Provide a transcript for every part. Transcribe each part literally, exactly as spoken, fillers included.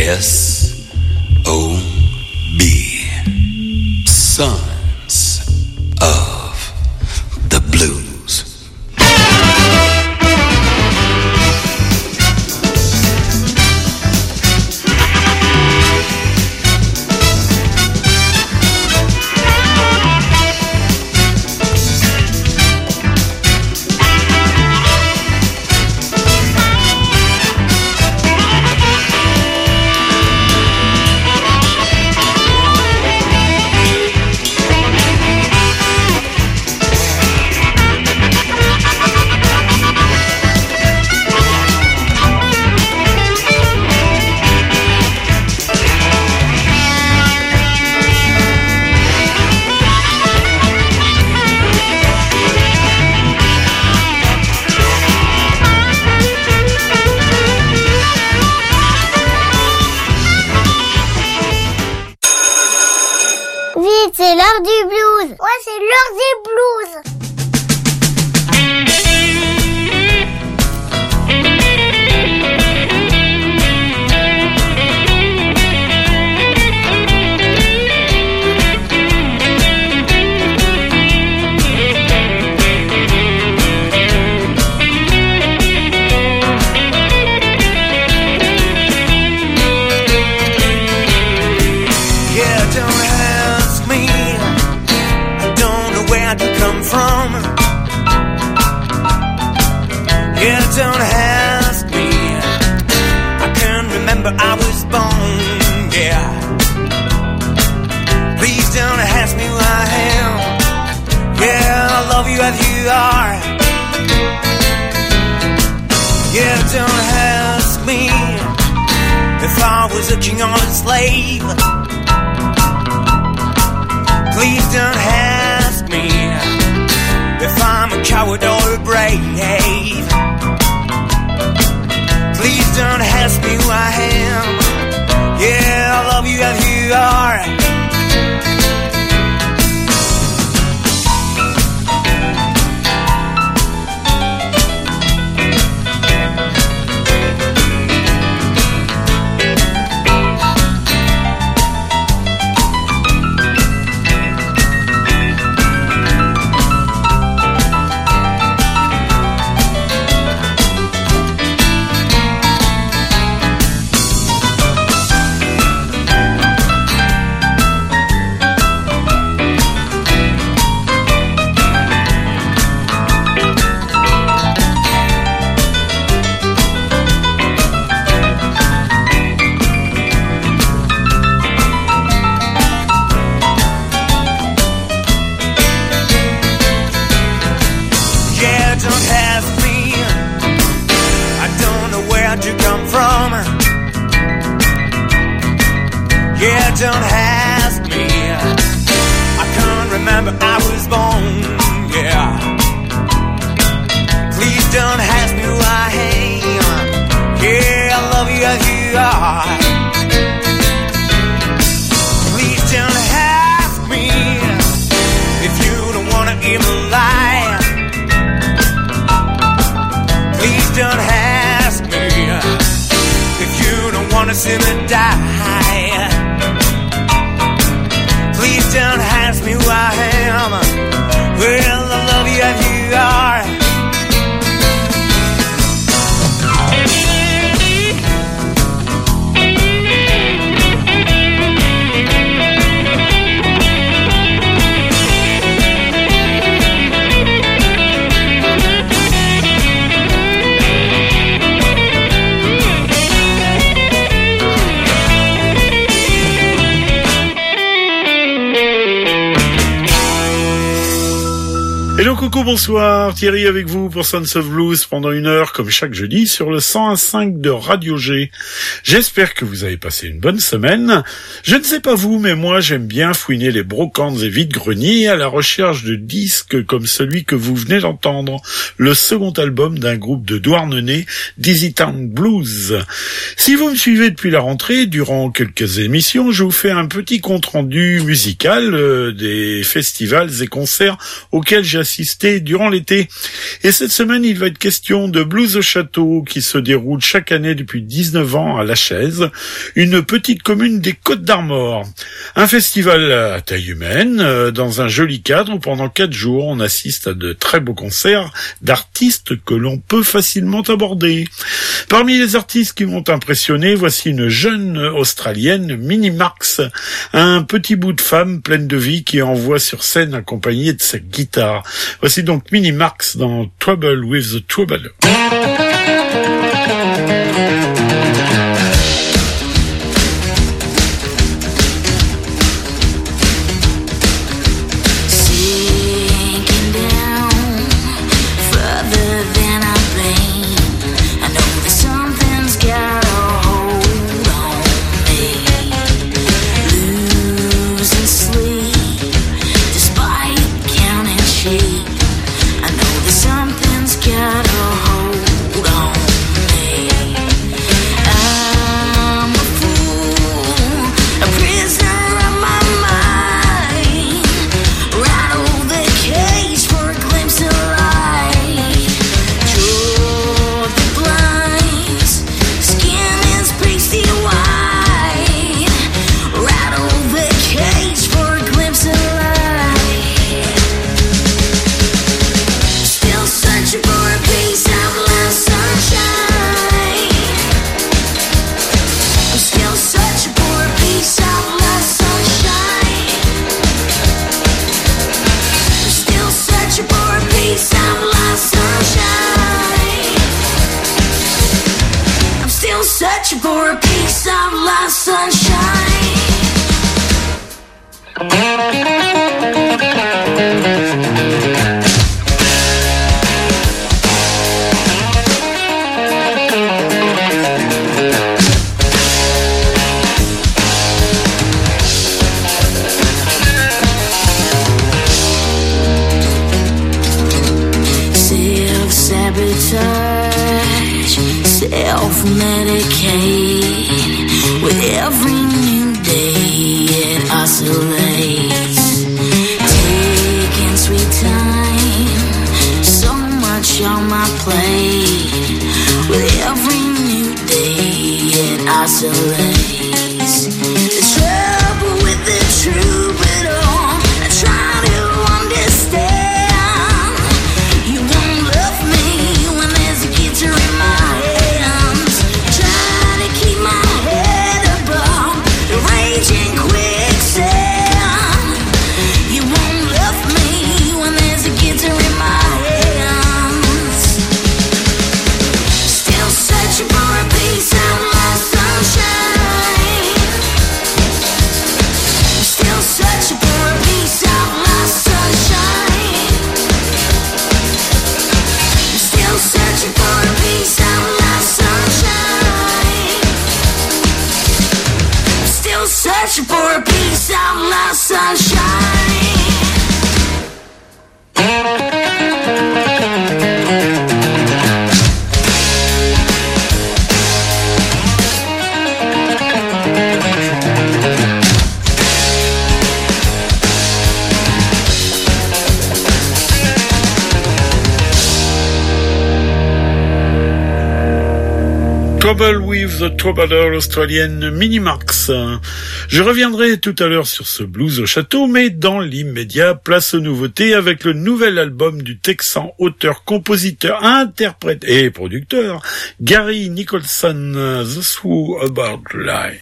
S O B. Sons of the Blues. C'est l'heure du blues. Ouais, c'est l'heure des blues. Don't ask me, I can't remember I was born, yeah. Please don't ask me who I am, yeah, I love you as you are. Yeah, don't ask me if I was a king or a slave. Please don't ask me if I'm a coward or a brave. Please don't ask me who I am. Yeah, I love you as you are. Yeah, don't ask me, I can't remember I was born, yeah. Please don't ask me who I am, yeah, I love you as you are. Please don't ask me if you don't wanna hear me lie. Please don't ask me if you don't wanna see me die. Please don't ask me who I am. Well, I love you as you are. Hello, coucou, bonsoir, Thierry avec vous pour Sons of Blues pendant une heure, comme chaque jeudi, sur le cent un virgule cinq de Radio G. J'espère que vous avez passé une bonne semaine. Je ne sais pas vous, mais moi j'aime bien fouiner les brocantes et vides-greniers à la recherche de disques comme celui que vous venez d'entendre, le second album d'un groupe de Douarnenez, Dizzy Town Blues. Si vous me suivez depuis la rentrée, durant quelques émissions, je vous fais un petit compte-rendu musical euh, des festivals et concerts auxquels j'assiste rester durant l'été. Et cette semaine, il va être question de Blues au Château qui se déroule chaque année depuis dix-neuf ans à La Chaise, une petite commune des Côtes-d'Armor. Un festival à taille humaine, dans un joli cadre où pendant quatre jours, on assiste à de très beaux concerts d'artistes que l'on peut facilement aborder. Parmi les artistes qui m'ont impressionné, voici une jeune Australienne, Minnie Marks, un petit bout de femme pleine de vie qui envoie sur scène accompagnée de sa guitare. Voici donc Minnie Marks dans Trouble with the Troubadour. Trouble with the Troubadour australienne Minnie Marks. Je reviendrai tout à l'heure sur ce blues au château, mais dans l'immédiat, place aux nouveautés avec le nouvel album du Texan auteur, compositeur, interprète et producteur Gary Nicholson, The Swoon About Life.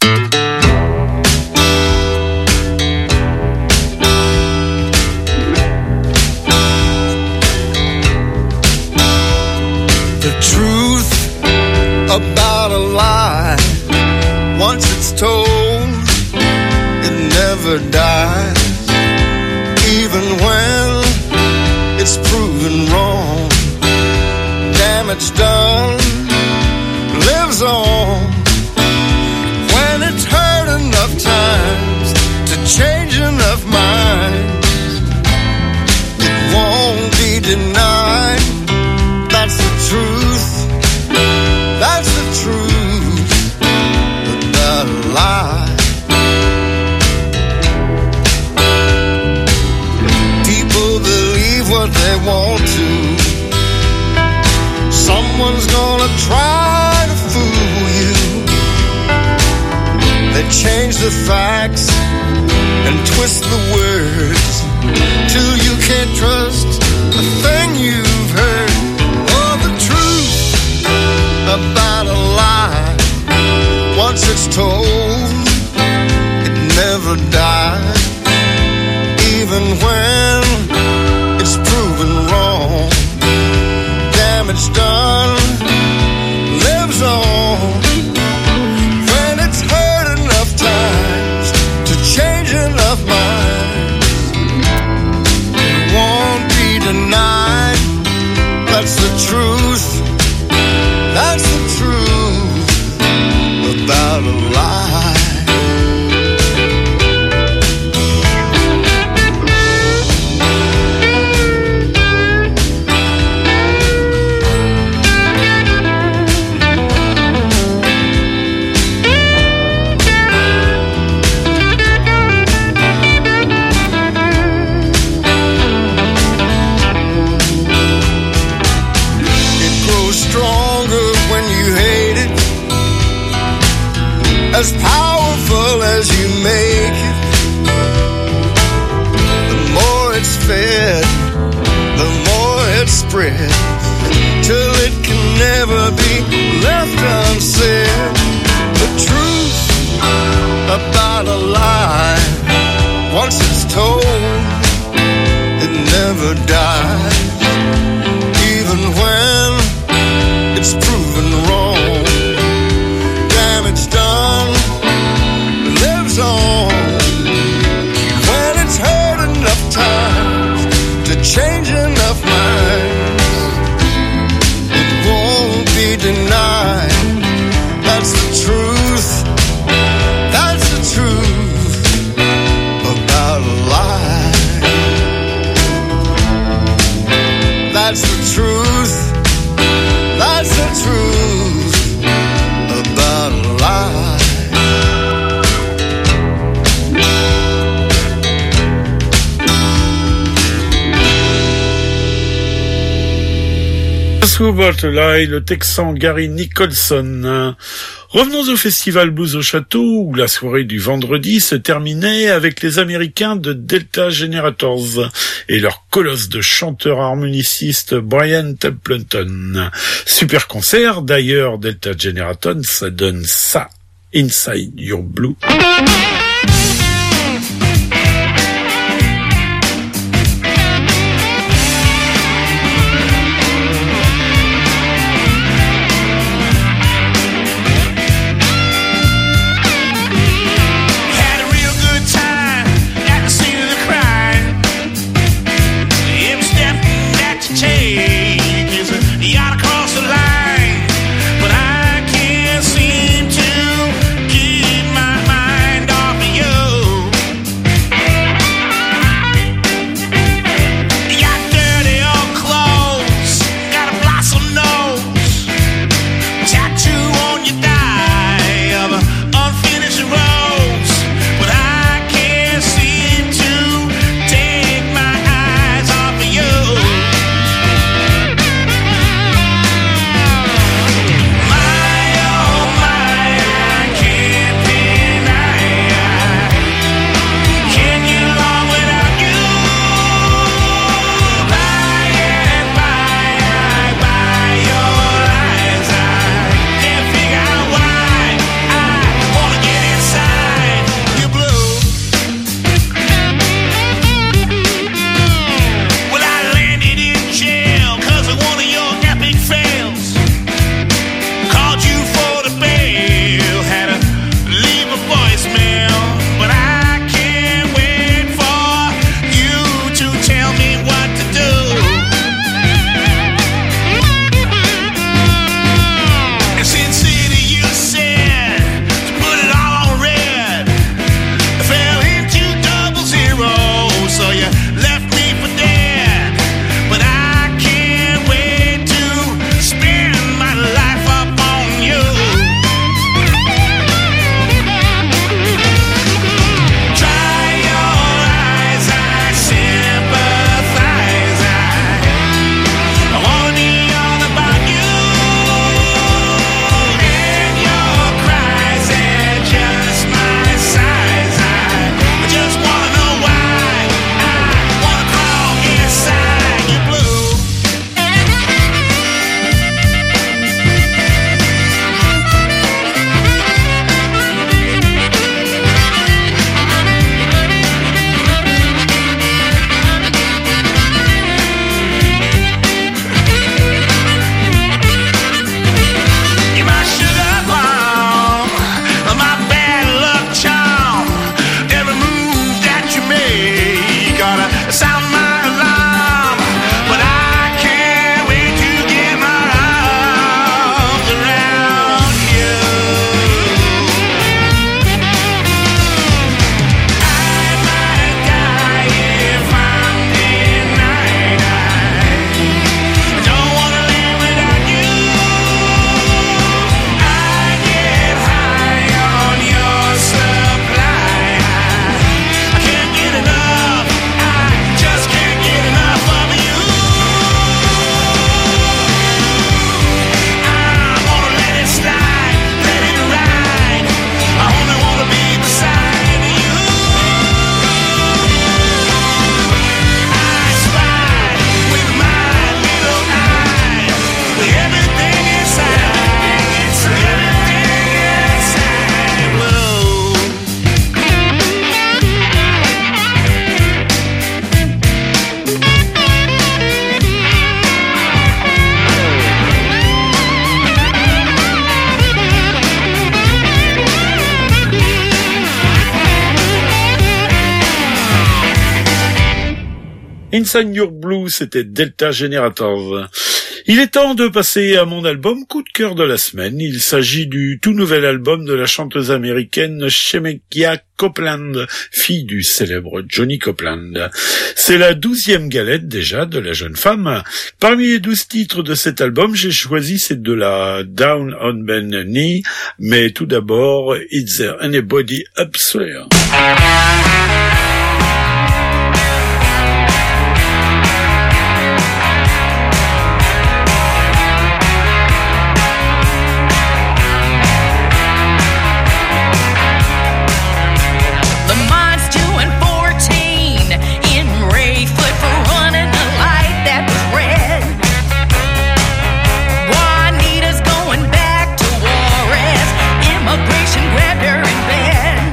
The truth about a lie, once it's told, it never dies. Even when it's proven wrong, damage done lives on. When it's hurt enough times to change enough minds, it won't be denied. That's the truth. That's the truth about a lie. People believe what they want change the facts and twist the words till you can't trust a thing you've heard. Oh, the truth about a lie, once it's told, it never dies. Even when it's proven wrong, damage done lives on. When it's hurt enough times to change enough minds, it won't be denied. That's the truth. That's the truth about a lie. As powerful as you make it, the more it's fed, the more it spreads, till it can never be left unsaid. The truth about a lie, once it's told, it never dies. Even when it's proven wrong, damage done lives on. When it's hurt enough times to change enough minds, it won't be denied. That's the truth. That's the truth about a lie. That's the truth. That's the truth about a lie. About a Lie, le Texan Gary Nicholson. Revenons au festival Blues au Château, où la soirée du vendredi se terminait avec les Américains de Delta Generators et leur colosse de chanteurs harmonicistes Brian Templeton. Super concert, d'ailleurs, Delta Generators, ça donne ça, Inside Your Blue. But I can't seem to keep my mind off Inside Your Blue, c'était Delta Generators. Il est temps de passer à mon album coup de cœur de la semaine. Il s'agit du tout nouvel album de la chanteuse américaine Shemekia Copeland, fille du célèbre Johnny Copeland. C'est la douzième galette déjà de la jeune femme. Parmi les douze titres de cet album, j'ai choisi celle de la Down on Bend Knee, mais tout d'abord, Is There Anybody Up There? Grabbed her in bed.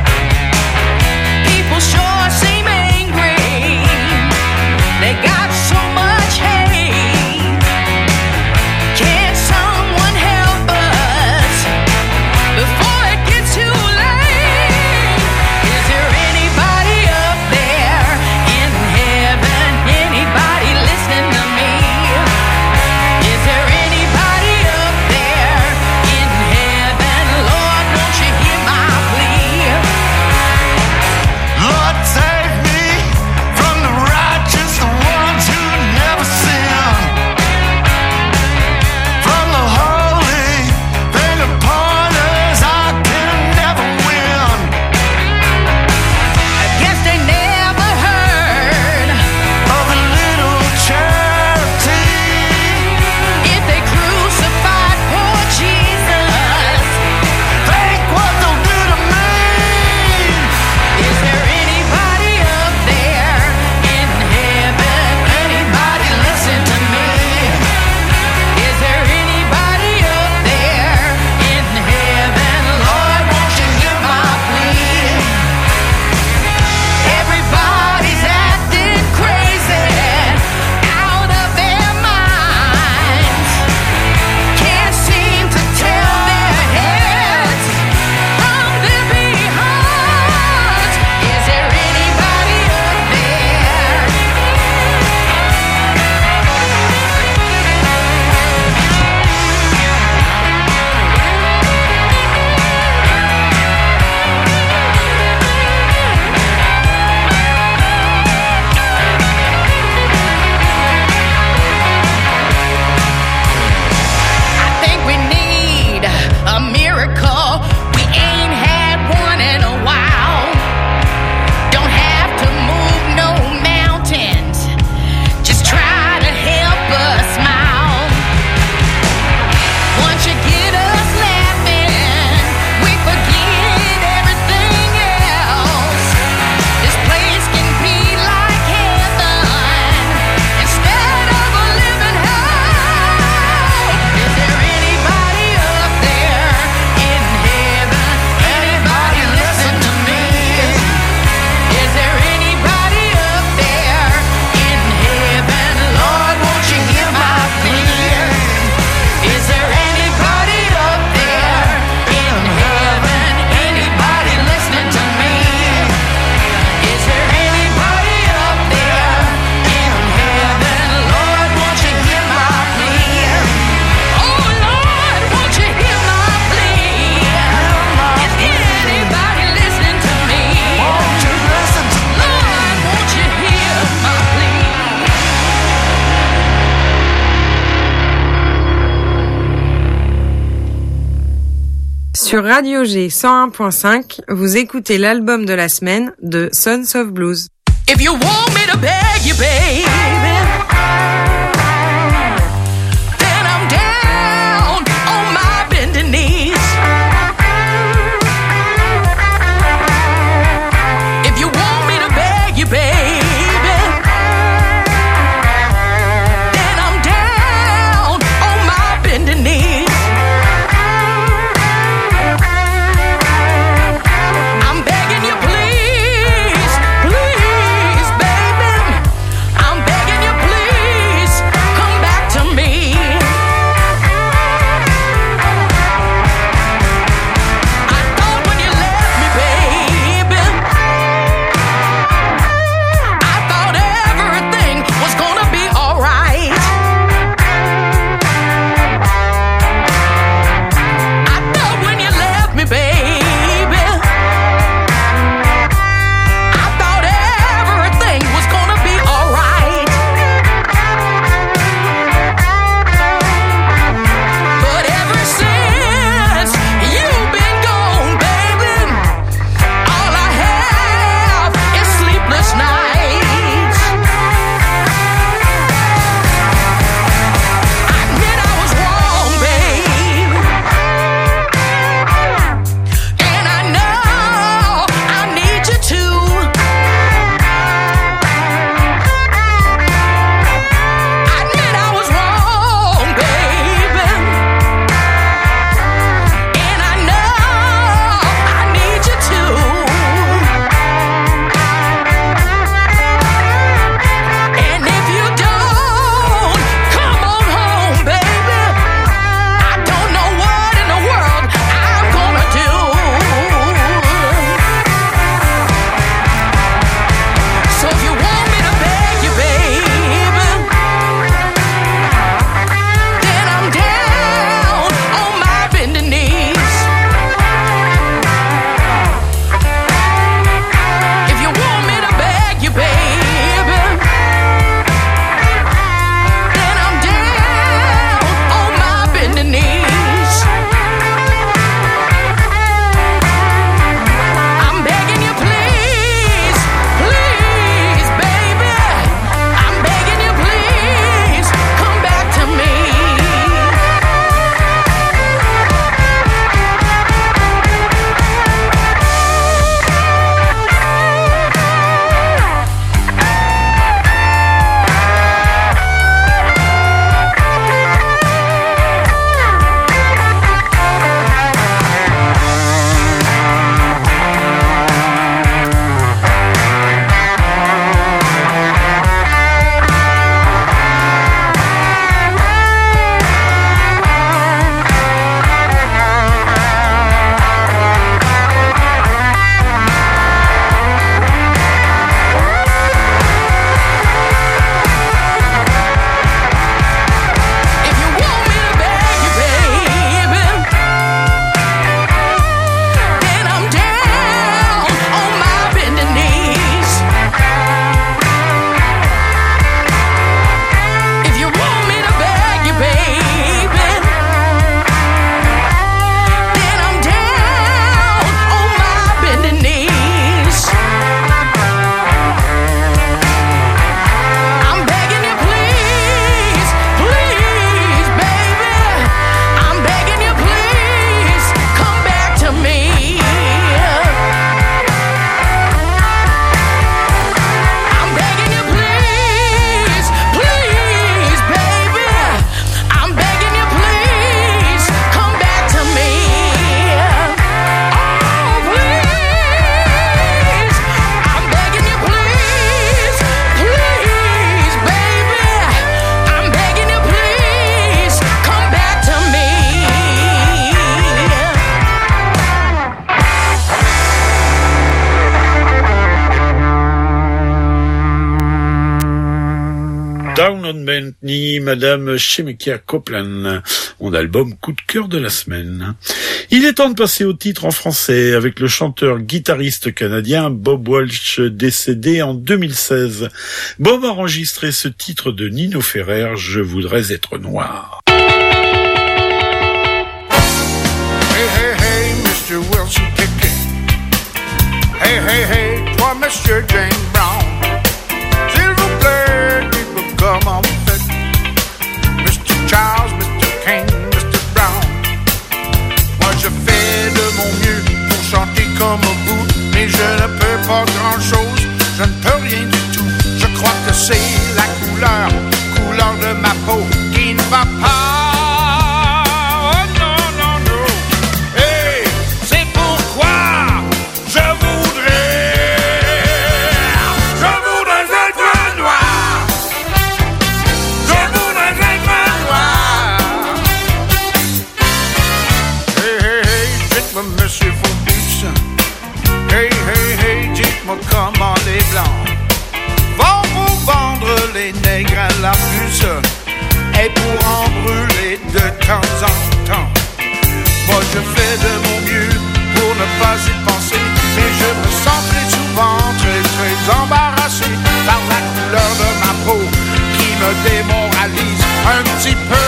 Sur Radio G cent un point cinq, vous écoutez l'album de la semaine de Sons of Blues. If you want me to beg you, baby, then I'm down on my bending knees. If you want me to beg you, baby, then I'm down on my bending knees. I'm begging you, please, please, baby. I'm begging you, please. Amendment ni Madame Shemekia Copeland, mon album coup de cœur de la semaine. Il est temps de passer au titre en français avec le chanteur-guitariste canadien Bob Welch, décédé en deux mille seize. Bob a enregistré ce titre de Nino Ferrer, Je voudrais être noir. Hey, hey, hey, Mister Wilson Pickett. Hey, hey, hey, toi, Monsieur James Brown. S'il vous plaît, people, come on, fit. Mister Charles, Mister King, Mister Brown. Moi, je fais de mon mieux pour chanter comme un bout, mais je ne peux pas grand-chose, je ne peux rien du tout. Je crois que c'est la couleur, couleur de ma peau qui ne va pas. Monsieur Phobus, hey, hey, hey, dites-moi comment les blancs vont vous vendre les nègres à la puce et pour en brûler de temps en temps. Moi je fais de mon mieux pour ne pas y penser, mais je me sens très souvent très très embarrassé par la couleur de ma peau qui me démoralise un petit peu.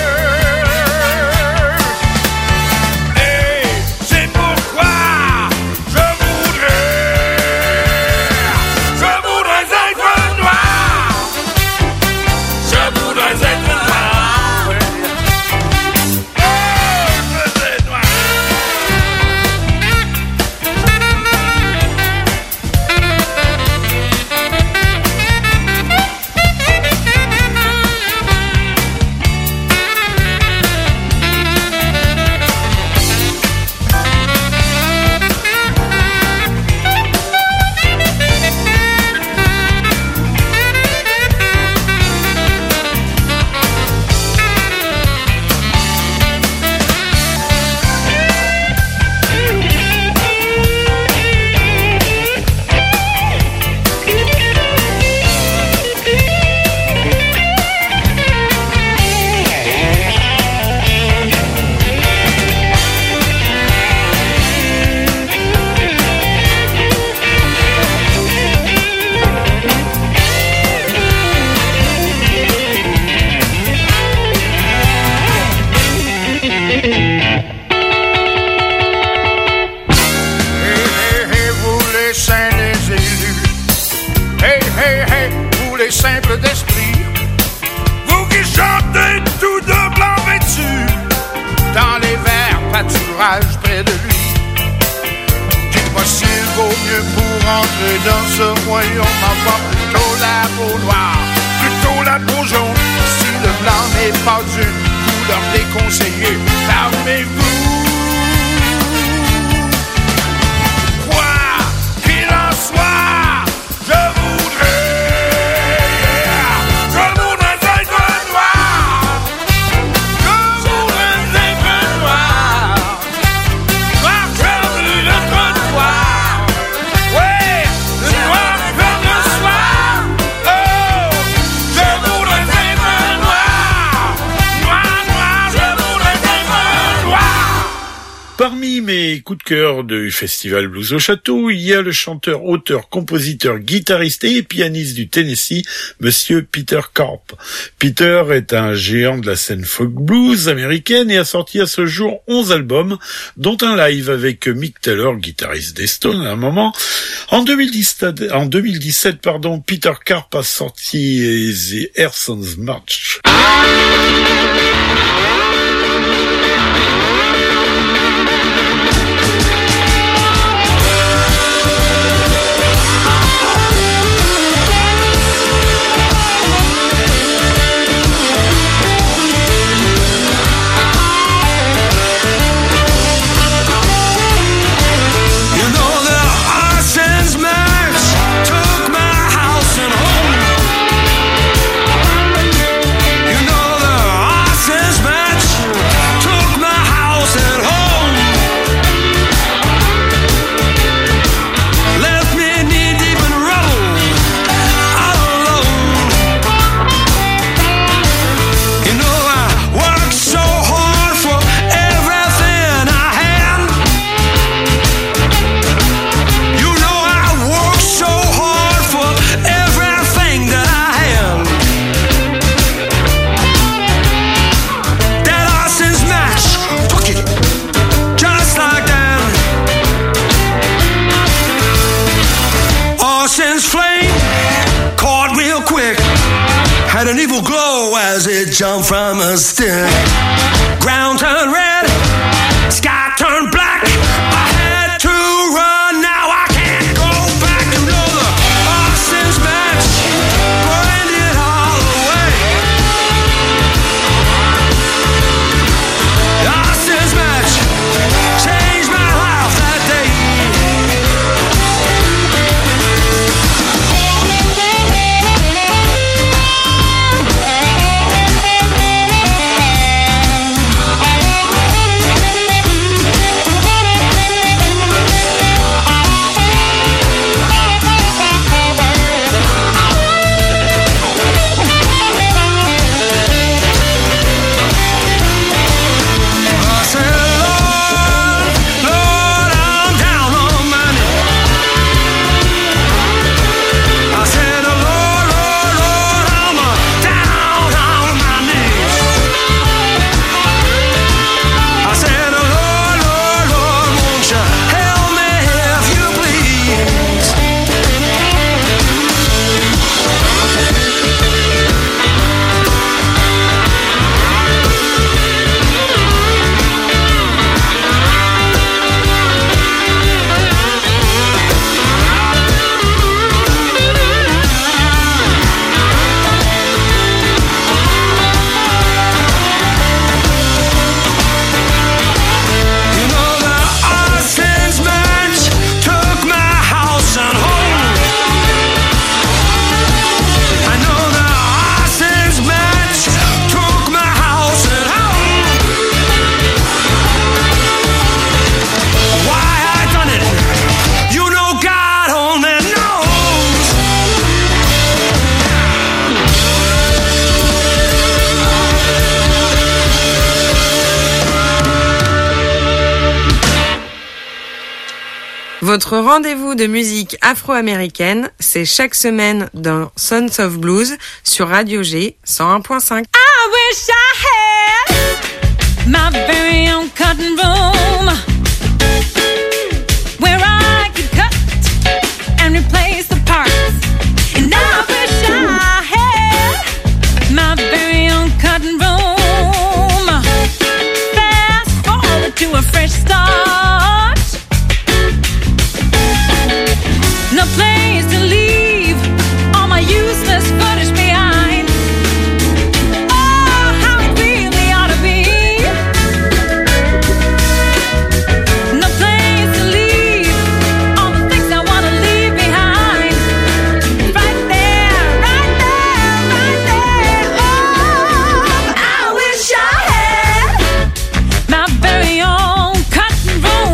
Simple d'esprit, vous qui chantez tout de blanc vêtu, dans les verts pâturages près de lui. Dites-moi s'il vaut mieux pour entrer dans ce royaume, avoir plutôt la peau noire, plutôt la peau jaune, si le blanc n'est pas d'une couleur déconseillée, fermez-vous. Quoi qu'il en soit, je voudrais Parmi mes coups de cœur du Festival Blues au Château, il y a le chanteur, auteur, compositeur, guitariste et pianiste du Tennessee, Monsieur Peter Karp. Peter est un géant de la scène folk blues américaine et a sorti à ce jour onze albums, dont un live avec Mick Taylor, guitariste des Stones à un moment. En deux mille dix-sept, en deux mille dix-sept, pardon, Peter Karp a sorti The Erson's March. You know the had an evil glow as it jumped from a stick. Ground turned red, sky turned black. I had to run, now I can't go back. You know the Austin's match burned it all away. The Austin's match changed my life that day. Votre rendez-vous de musique afro-américaine, c'est chaque semaine dans Sons of Blues sur Radio G cent un point cinq. I wish I had my very own cutting room where I could cut and replace the parts. And I wish I had my very own cutting room. Fast forward to a fresh start. No place to leave all my useless footage behind. Oh, how it really ought to be. No place to leave all the things I want to leave behind. Right there, right there, right there. Oh, I wish I had my very own cutting room.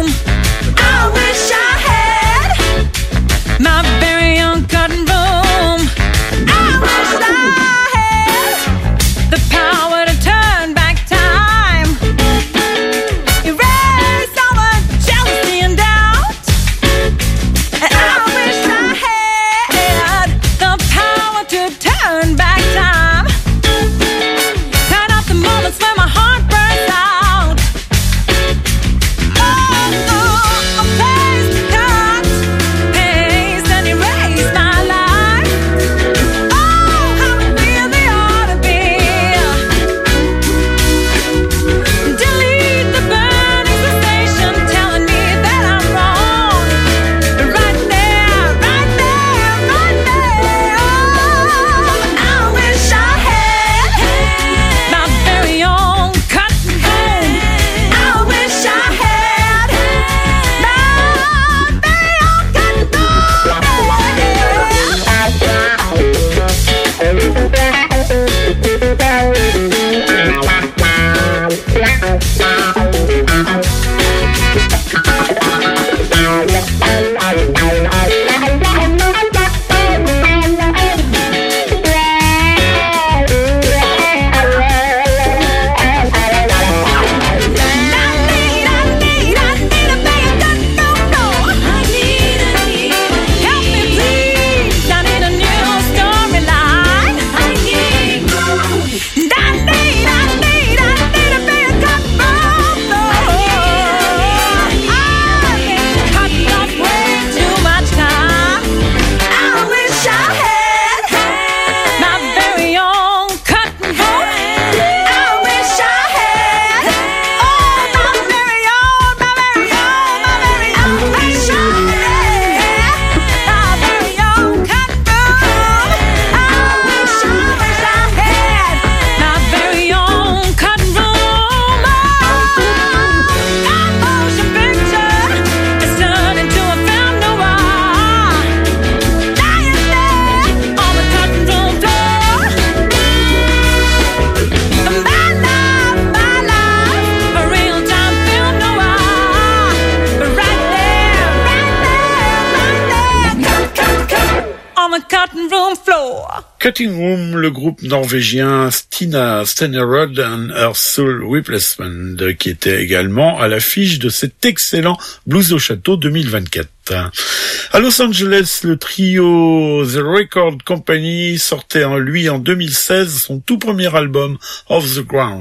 Cutting Room, le groupe norvégien Stina Stenerud and Her Soul Replacement, qui était également à l'affiche de cet excellent Blues au Château deux mille vingt-quatre. À Los Angeles, le trio The Record Company sortait en lui en deux mille seize son tout premier album, Off the Ground.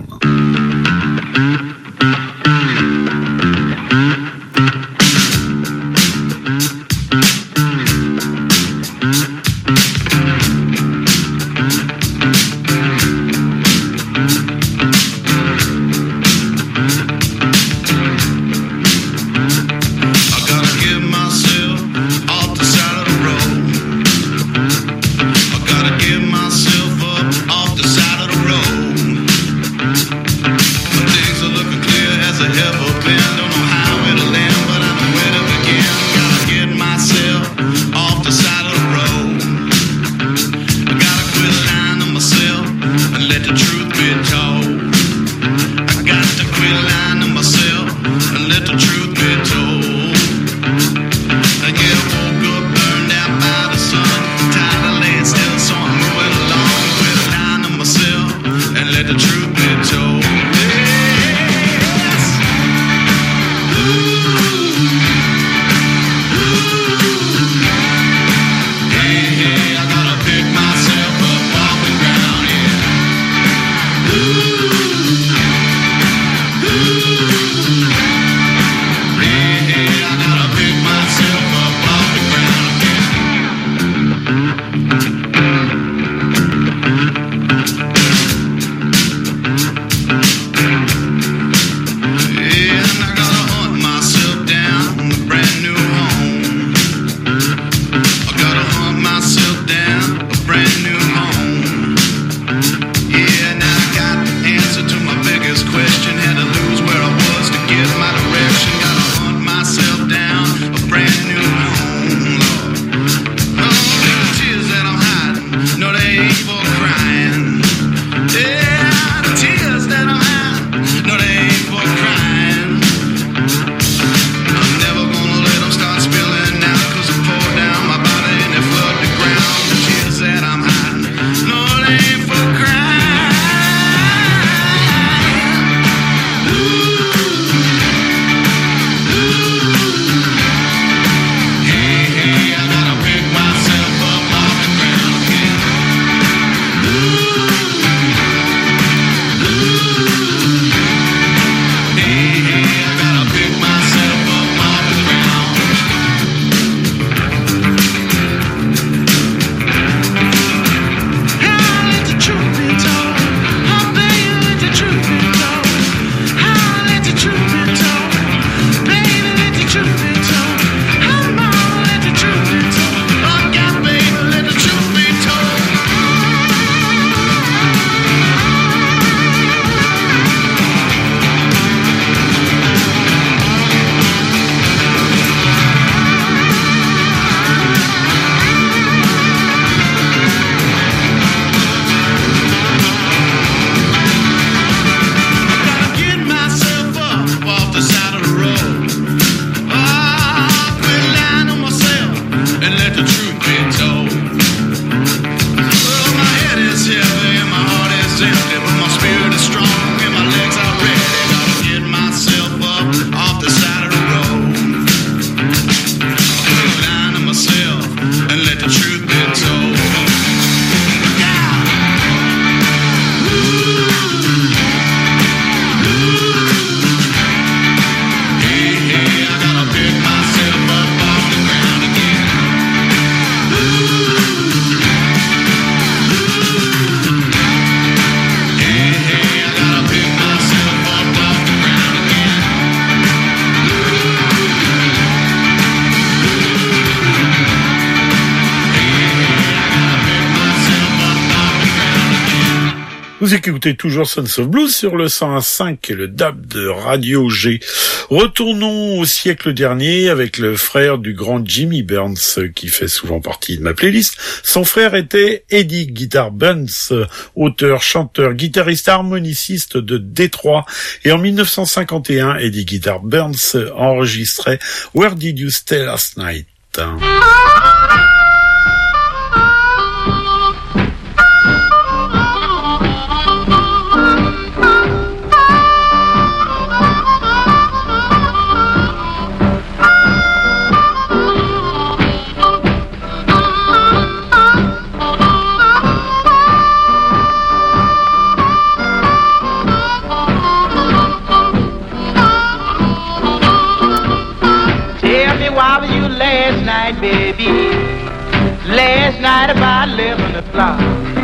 Vous écoutez toujours Sons of Blues sur le cent un virgule cinq et le D A B de Radio G. Retournons au siècle dernier avec le frère du grand Jimmy Burns qui fait souvent partie de ma playlist. Son frère était Eddie Guitar Burns, auteur, chanteur, guitariste, harmoniciste de Détroit. Et en mille neuf cent cinquante et un, Eddie Guitar Burns enregistrait Where Did You Stay Last Night? last night, baby. Last night about eleven o'clock.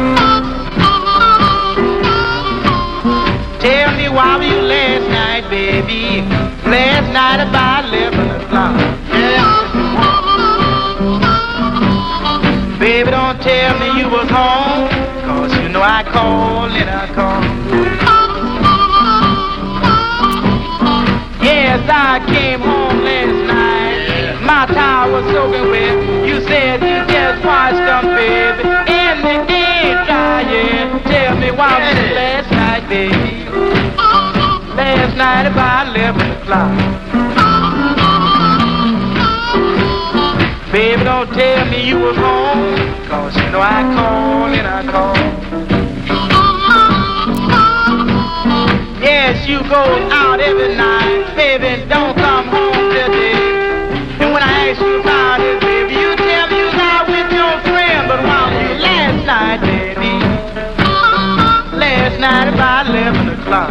Tell me why were you last night, baby? Last night about eleven o'clock. Yeah. Baby, don't tell me you was home, 'cause you know I called and I called. Yes, I came home last night. My towel was soaking wet. You said you just washed them, baby, and they ain't dry yet. Tell me why was it last night, baby? Last night about eleven o'clock. Baby, don't tell me you was home, 'cause you know I called and I called. Yes, you go out every night, baby, don't come home today. And when I ask you about it, baby, you tell me you was out with your friend, but why were you last night, baby? Last night about eleven o'clock.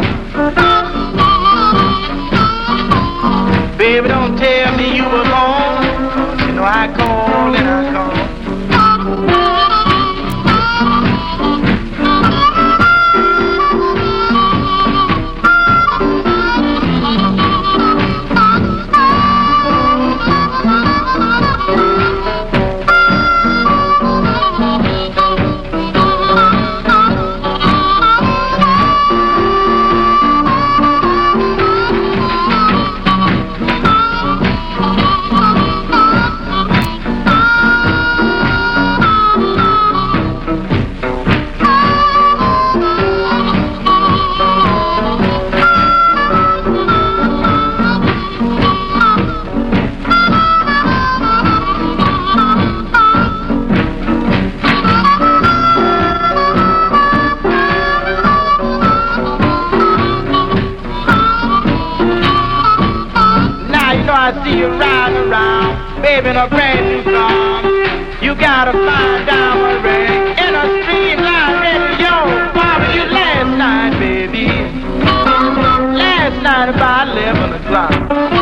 Baby, don't tell me you was home, 'cause you know I called and I called. I see you riding around, baby, in a brand new car. You got a fine diamond ring and a streamlined radio. Why were you last night, baby? Last night about eleven o'clock.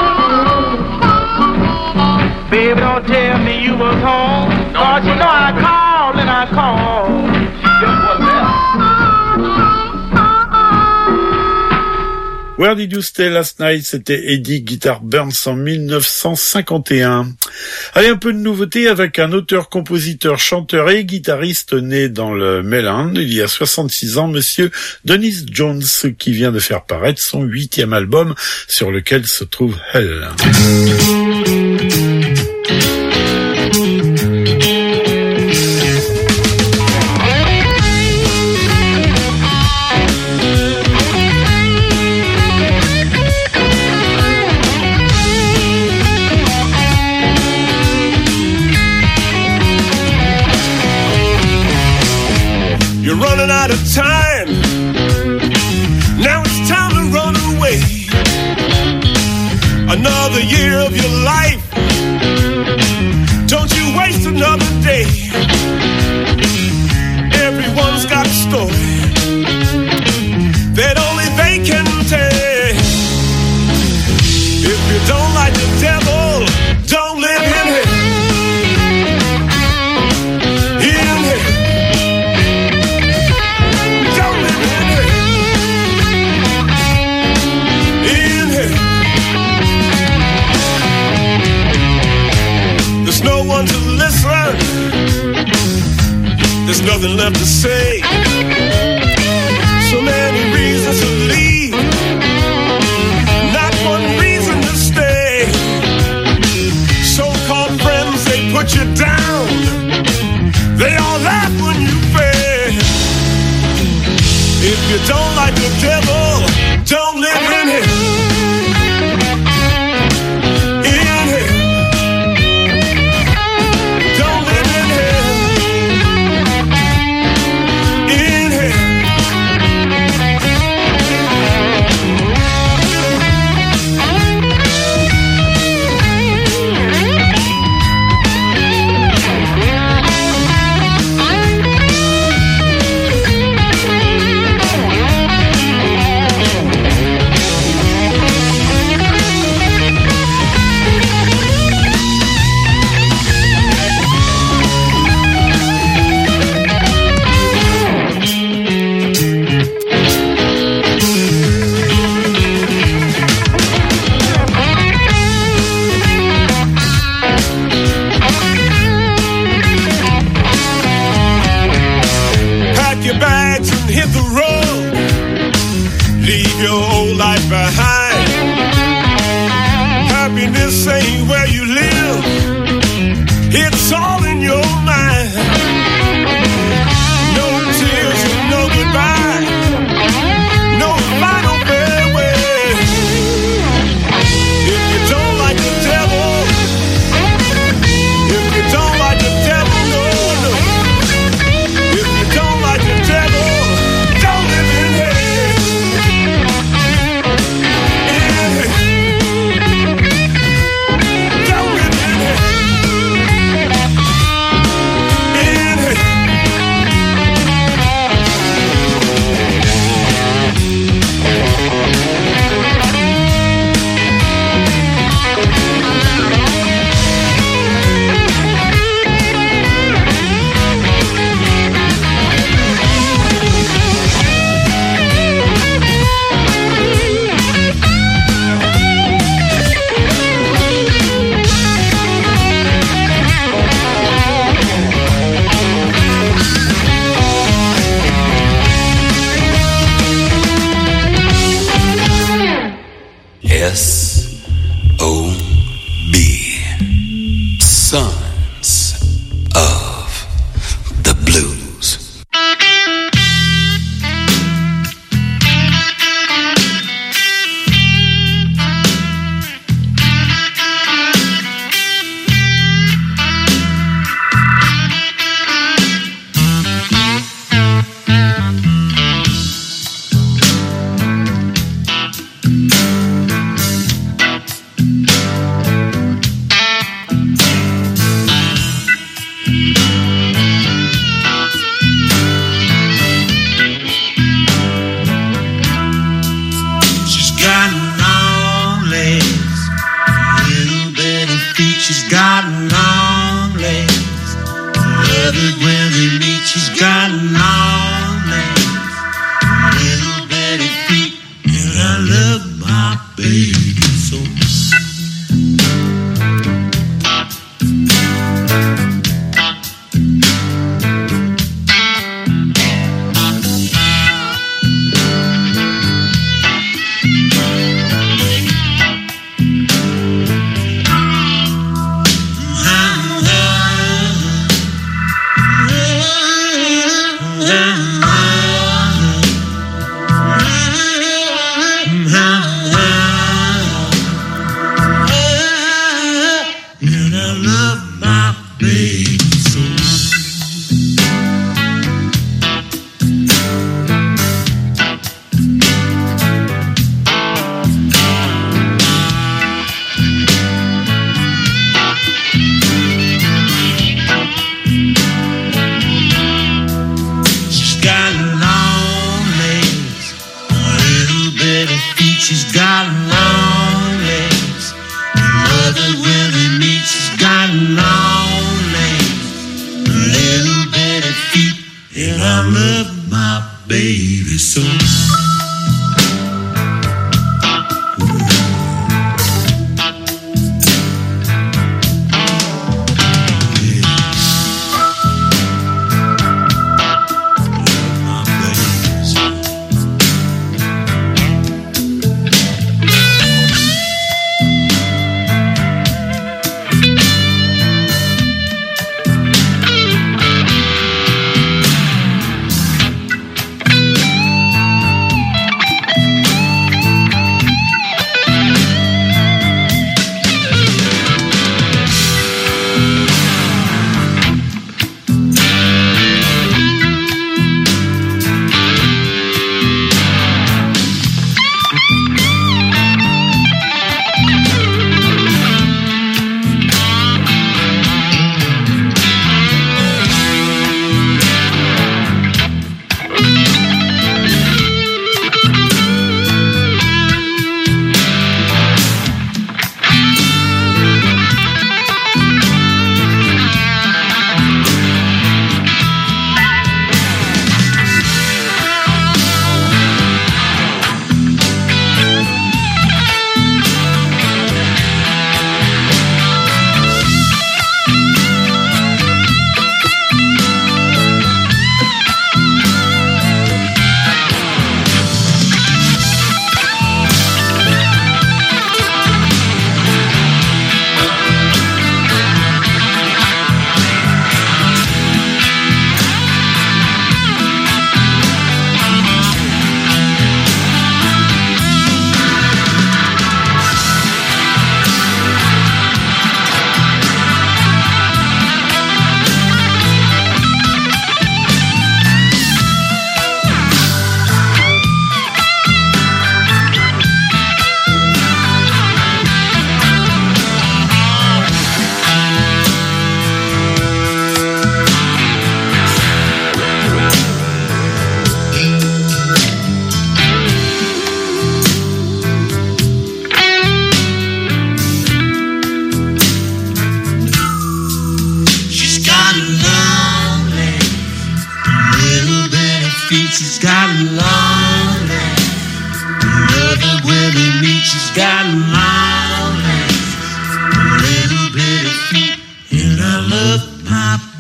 Baby, don't tell me you was home, 'cause you know I called and I called. Just was there. Where Did You Stay Last Night, c'était Eddie Guitar Burns en mille neuf cent cinquante et un. Allez, un peu de nouveauté avec un auteur, compositeur, chanteur et guitariste né dans le Maryland il y a soixante-six ans, monsieur Dennis Jones, qui vient de faire paraître son huitième album sur lequel se trouve Hell. You're running out of time. Now it's time to run away. Another year of your life. Don't you waste another day. Everyone's got a story that only they can tell. If you don't like the devil, don't live in hell. In hell. No one to listen. There's nothing left to say. So many reasons to leave, not one reason to stay. So-called friends, they put you down. They all laugh when you fail. If you don't like the devil, don't live in him. In hell. this ain't where you live. It's all in your mind. No tears and no goodbye. No final farewell. If you don't like the devil, if you don't like the devil, no, no. If you don't like the devil, don't live in hell. Yeah. Don't live in hell.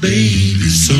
baby so.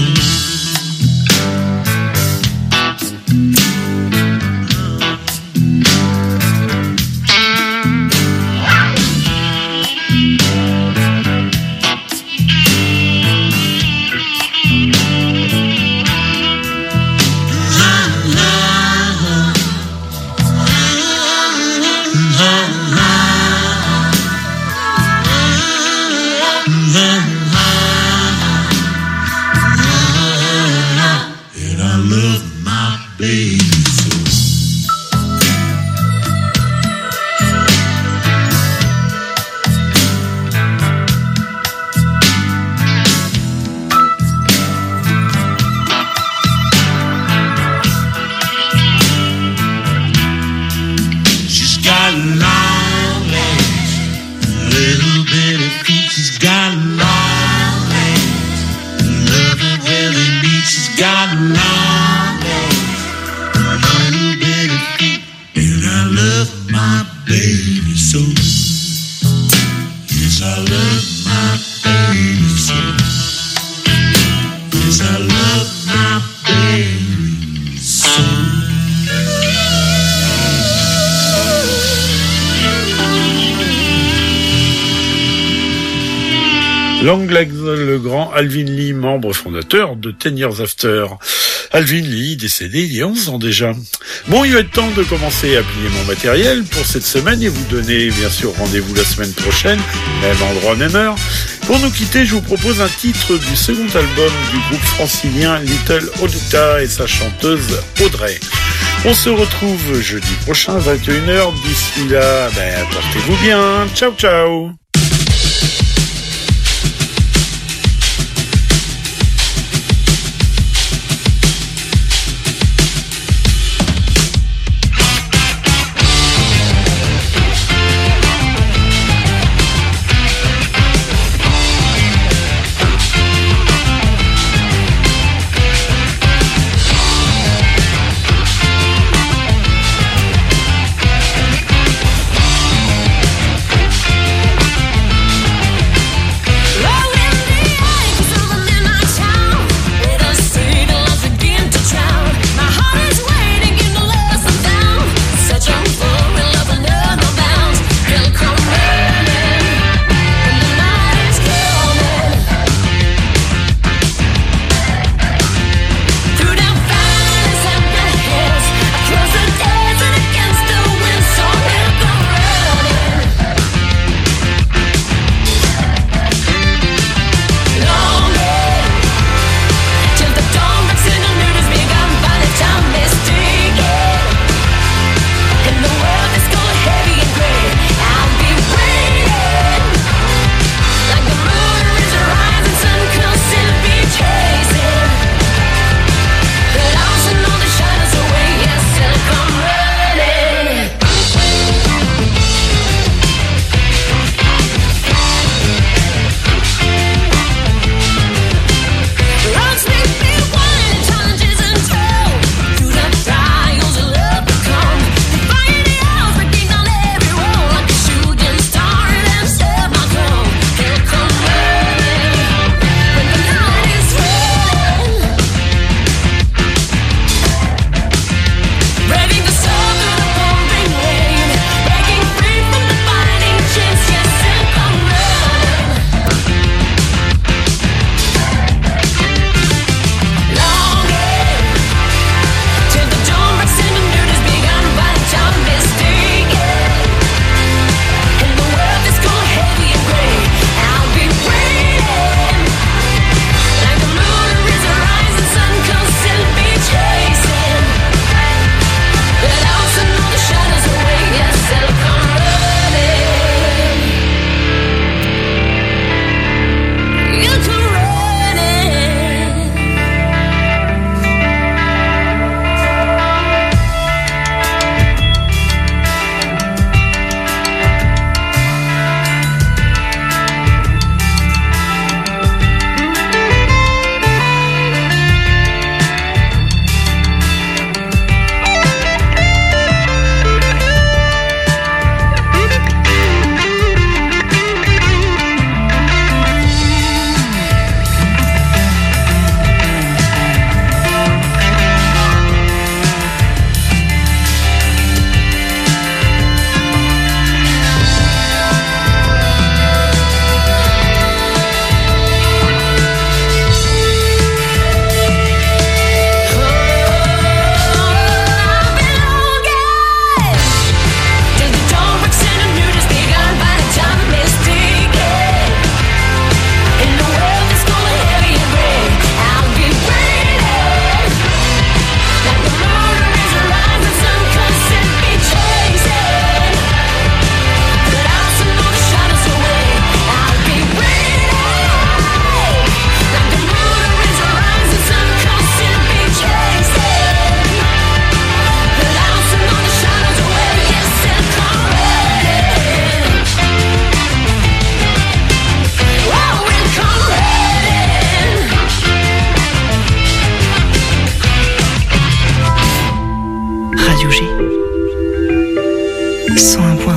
Long Legs, le grand Alvin Lee, membre fondateur de Ten Years After. Alvin Lee, décédé il y a onze ans déjà. Bon, il va être temps de commencer à plier mon matériel pour cette semaine et vous donner bien sûr rendez-vous la semaine prochaine, même endroit, même heure. Pour nous quitter, je vous propose un titre du second album du groupe francilien Little Odetta et sa chanteuse Audrey. On se retrouve jeudi prochain, vingt et une heures. D'ici là, ben, portez-vous bien. Ciao, ciao.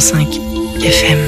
cinq F M.